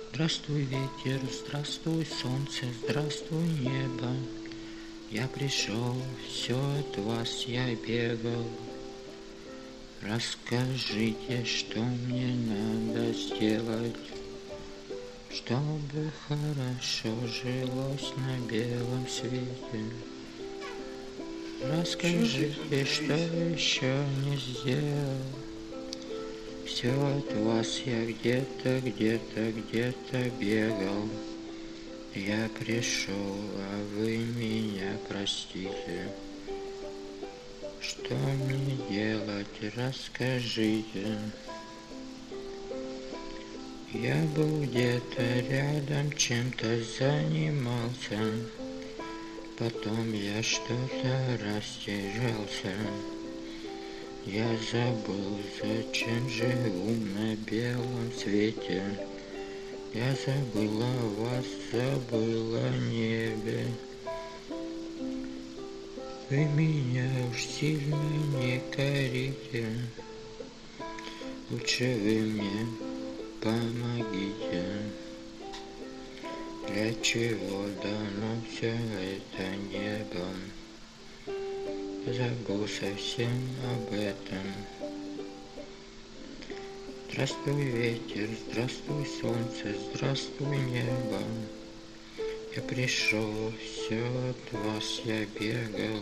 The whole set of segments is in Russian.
Здравствуй, ветер, здравствуй, солнце, здравствуй, небо. Я пришел, все от вас я бегал. Расскажите, что мне надо сделать, чтобы хорошо жилось на белом свете. Расскажите, что еще не сделал. Все от вас я где-то бегал. Я пришел, а вы меня простите. Что мне делать, расскажите. Я был где-то рядом, чем-то занимался. Потом я что-то растерялся. Я забыл, зачем живу на белом свете. Я забыл о вас, забыл о небе. Вы меня уж сильно не корите. Лучше вы мне помогите. Для чего дано все это небо? Забыл совсем об этом. Здравствуй, ветер, здравствуй, солнце, здравствуй, небо. Я пришел, все от вас я бегал.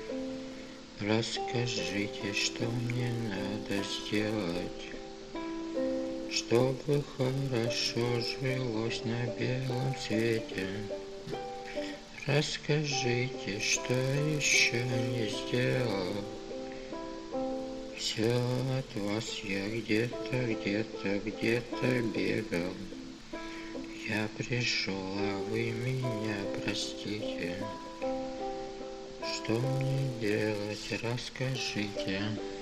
Расскажите, что мне надо сделать, чтобы хорошо жилось на белом свете. Расскажите, что еще не сделал. Все от вас я где-то бегал. Я пришел, а вы меня простите. Что мне делать, расскажите.